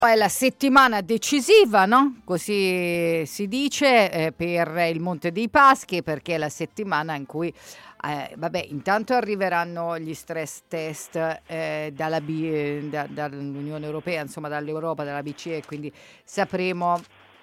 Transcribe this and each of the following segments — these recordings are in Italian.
È la settimana decisiva, no? Così si dice, per il Monte dei Paschi, perché è la settimana in cui, intanto arriveranno gli stress test dall'Unione Europea, insomma dall'Europa, dalla BCE, quindi sapremo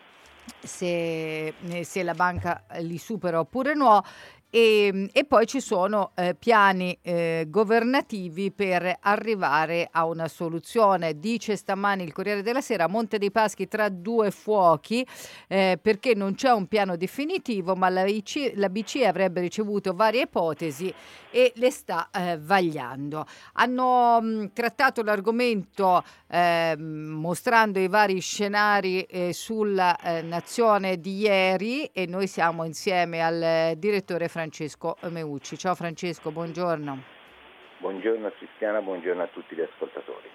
se la banca li supera oppure no. E poi ci sono piani governativi per arrivare a una soluzione. Dice stamani il Corriere della Sera: Monte dei Paschi tra due fuochi, perché non c'è un piano definitivo, ma la BCE avrebbe ricevuto varie ipotesi e le sta vagliando. Hanno trattato l'argomento mostrando i vari scenari sulla nazione di ieri, e noi siamo insieme al direttore Francesco Meucci. Ciao Francesco, buongiorno. Buongiorno Cristiana, buongiorno a tutti gli ascoltatori.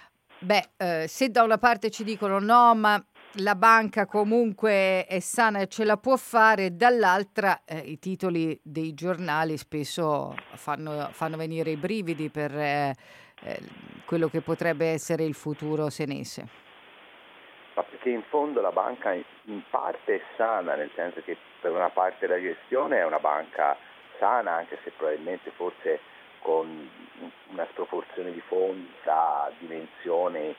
Se da una parte ci dicono no, ma la banca comunque è sana e ce la può fare, dall'altra i titoli dei giornali spesso fanno venire i brividi per quello che potrebbe essere il futuro senese. Ma perché in fondo la banca in parte è sana, nel senso che per una parte della gestione è una banca sana, anche se probabilmente forse con una sproporzione di fondi tra dimensioni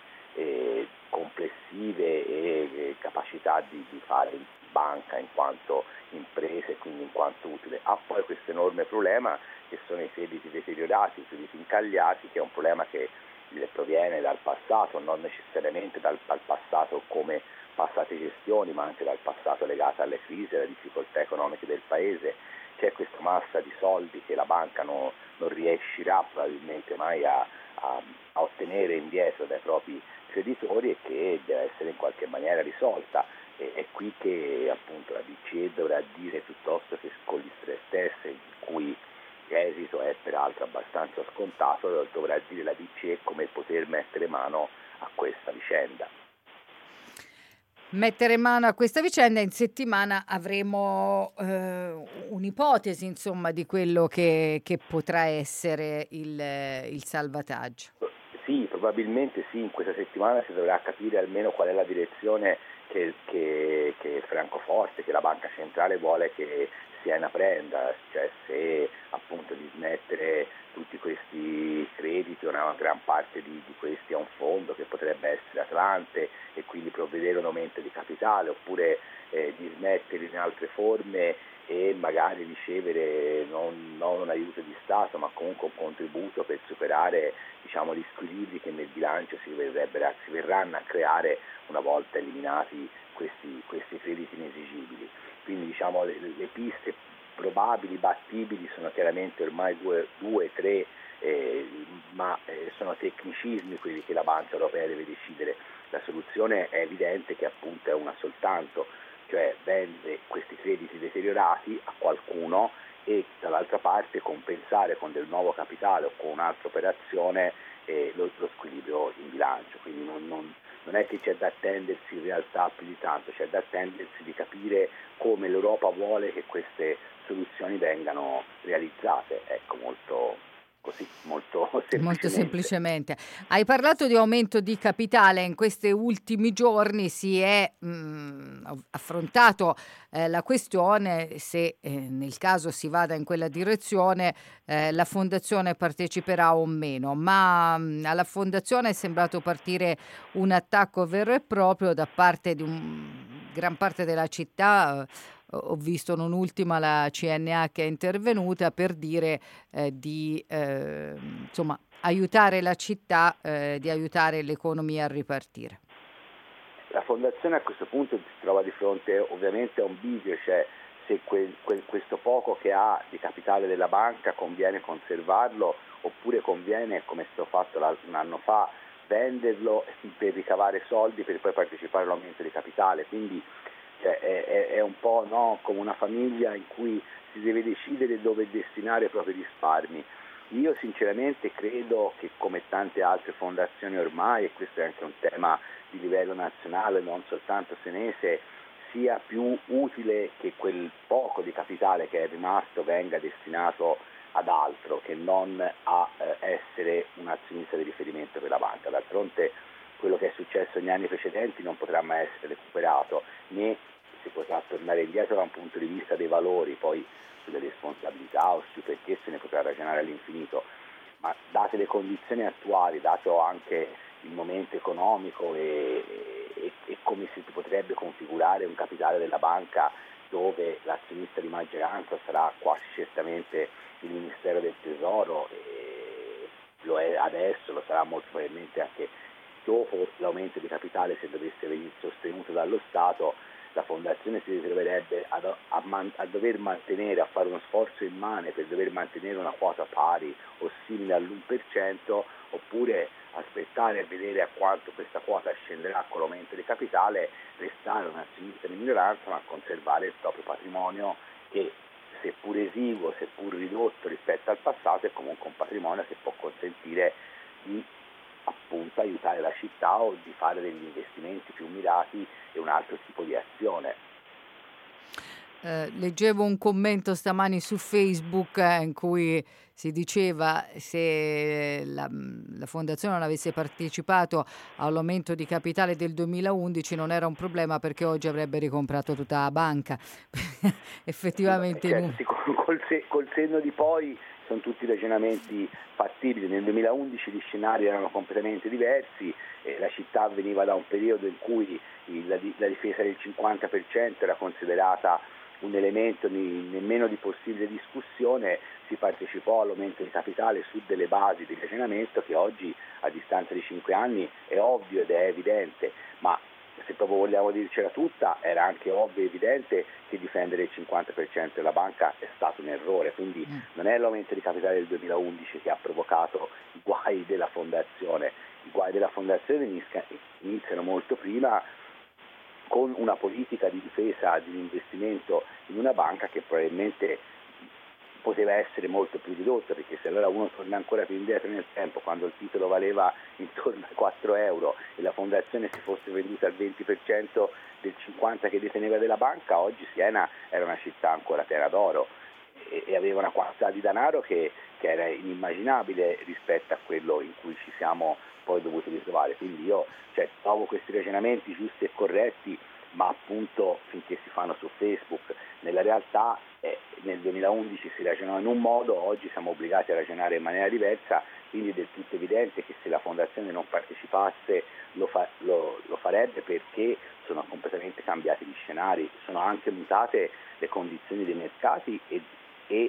complessive e capacità di fare banca in quanto impresa e quindi in quanto utile. Ha poi questo enorme problema che sono i crediti deteriorati, i crediti incagliati, che è un problema che proviene dal passato, non necessariamente dal passato come passate gestioni, ma anche dal passato legato alle crisi e alle difficoltà economiche del Paese. C'è questa massa di soldi che la banca non riuscirà probabilmente mai a ottenere indietro dai propri creditori e che deve essere in qualche maniera risolta. È qui che appunto la BCE dovrà dire, piuttosto che con gli stress test, in cui l'esito è peraltro abbastanza scontato, dovrà dire la BCE come poter mettere mano a questa vicenda. Mettere mano a questa vicenda. In settimana avremo un'ipotesi, insomma, di quello che potrà essere il salvataggio. Sì, probabilmente sì, in questa settimana si dovrà capire almeno qual è la direzione che Francoforte, che la Banca Centrale vuole che sia inaprenda, cioè se appunto di smettere tutti questi crediti, una gran parte di questi a un fondo che potrebbe essere Atlante e quindi provvedere a un aumento di capitale, oppure di smettere in altre forme e magari ricevere non un aiuto di Stato ma comunque un contributo per superare, diciamo, gli squilibri che nel bilancio si verranno a creare una volta eliminati questi crediti inesigibili. Quindi diciamo le piste probabili, battibili sono chiaramente ormai due, tre, ma sono tecnicismi quelli che la Banca Europea deve decidere. La soluzione è evidente che appunto è una soltanto, cioè vende questi crediti deteriorati a qualcuno e dall'altra parte compensare con del nuovo capitale o con un'altra operazione lo squilibrio in bilancio. Quindi non è che c'è da attendersi in realtà più di tanto, c'è da attendersi di capire come l'Europa vuole che queste soluzioni vengano realizzate, ecco, molto semplicemente. Molto semplicemente. Hai parlato di aumento di capitale. In questi ultimi giorni si è affrontato la questione se nel caso si vada in quella direzione la fondazione parteciperà o meno, ma alla fondazione è sembrato partire un attacco vero e proprio da parte di gran parte della città. Ho visto non ultima la CNA che è intervenuta per dire di insomma aiutare la città, di aiutare l'economia a ripartire. La fondazione a questo punto si trova di fronte ovviamente a un bivio, cioè se questo poco che ha di capitale della banca conviene conservarlo oppure conviene, come è stato fatto un anno fa, venderlo per ricavare soldi per poi partecipare all'aumento di capitale. Quindi è un po' come una famiglia in cui si deve decidere dove destinare i propri risparmi. Io sinceramente credo che, come tante altre fondazioni ormai, e questo è anche un tema di livello nazionale, non soltanto senese, sia più utile che quel poco di capitale che è rimasto venga destinato ad altro che non a essere un azionista di riferimento per la banca. D'altronde quello che è successo negli anni precedenti non potrà mai essere recuperato, né si potrà tornare indietro da un punto di vista dei valori, poi sulle responsabilità o su perché se ne potrà ragionare all'infinito, ma date le condizioni attuali, dato anche il momento economico e come si potrebbe configurare un capitale della banca dove l'azionista di maggioranza sarà quasi certamente il Ministero del Tesoro, e lo è adesso, lo sarà molto probabilmente anche dopo l'aumento di capitale se dovesse venire sostenuto dallo Stato. La fondazione si ritroverebbe a dover mantenere, a fare uno sforzo immane per dover mantenere una quota pari o simile all'1%, oppure aspettare e vedere a quanto questa quota scenderà con l'aumento di capitale, restare un azionista di minoranza ma conservare il proprio patrimonio che, seppur esiguo, seppur ridotto rispetto al passato, è comunque un patrimonio che può consentire di appunto aiutare la città o di fare degli investimenti più mirati e un altro tipo di azione. Leggevo un commento stamani su Facebook in cui si diceva se la fondazione non avesse partecipato all'aumento di capitale del 2011 non era un problema perché oggi avrebbe ricomprato tutta la banca. Effettivamente col senno di poi sono tutti ragionamenti fattibili. Nel 2011 gli scenari erano completamente diversi, la città veniva da un periodo in cui la difesa del 50% era considerata un elemento nemmeno di possibile discussione, si partecipò all'aumento di capitale su delle basi di ragionamento che oggi, a distanza di 5 anni, è ovvio ed è evidente, ma se proprio vogliamo dircela tutta, era anche ovvio e evidente che difendere il 50% della banca è stato un errore, quindi non è l'aumento di capitale del 2011 che ha provocato i guai della fondazione. I guai della fondazione iniziano molto prima, con una politica di difesa di un investimento in una banca che probabilmente poteva essere molto più ridotta, perché se allora uno torna ancora più indietro nel tempo, quando il titolo valeva intorno ai 4 euro e la fondazione si fosse venduta al 20% del 50% che deteneva della banca, oggi Siena era una città ancora piena d'oro e aveva una quantità di denaro che era inimmaginabile rispetto a quello in cui ci siamo poi dovuti ritrovare. Quindi io trovo questi ragionamenti giusti e corretti, ma appunto finché si fanno su Facebook. Nella realtà nel 2011 si ragionò in un modo, oggi siamo obbligati a ragionare in maniera diversa, quindi è del tutto evidente che se la fondazione non partecipasse lo farebbe, perché sono completamente cambiati gli scenari, sono anche mutate le condizioni dei mercati e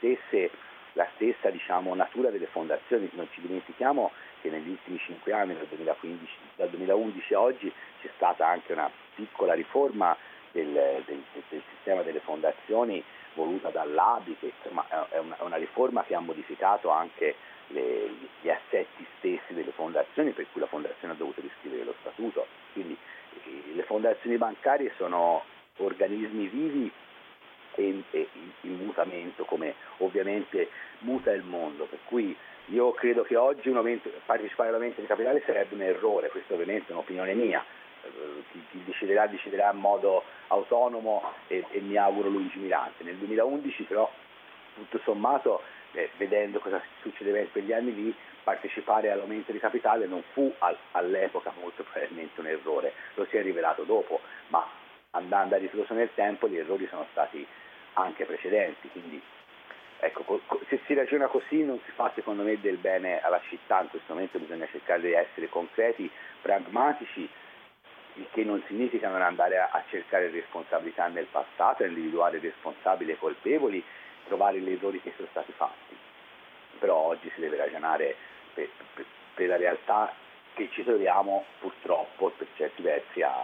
la stessa natura delle fondazioni. Non ci dimentichiamo che negli ultimi 5 anni, dal 2011 a oggi, c'è stata anche una piccola riforma del sistema delle fondazioni voluta dall'ABI, che insomma è una riforma che ha modificato anche gli assetti stessi delle fondazioni, per cui la fondazione ha dovuto riscrivere lo statuto. Quindi le fondazioni bancarie sono organismi vivi e in mutamento, come ovviamente muta il mondo, per cui io credo che oggi partecipare all'aumento di capitale sarebbe un errore. Questo ovviamente è un'opinione mia, chi deciderà in modo autonomo e mi auguro lungimirante. Nel 2011 però, tutto sommato, vedendo cosa succedeva in quegli anni lì, partecipare all'aumento di capitale non fu all'epoca molto probabilmente un errore, lo si è rivelato dopo, ma andando a ritroso nel tempo gli errori sono stati anche precedenti, quindi ecco, se si ragiona così non si fa secondo me del bene alla città. In questo momento bisogna cercare di essere concreti, pragmatici, il che non significa non andare a cercare responsabilità nel passato, a individuare responsabili e colpevoli, trovare gli errori che sono stati fatti, però oggi si deve ragionare per la realtà che ci troviamo purtroppo per certi versi a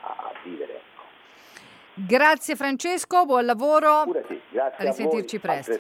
vivere. Grazie Francesco, buon lavoro. Grazie a risentirci presto.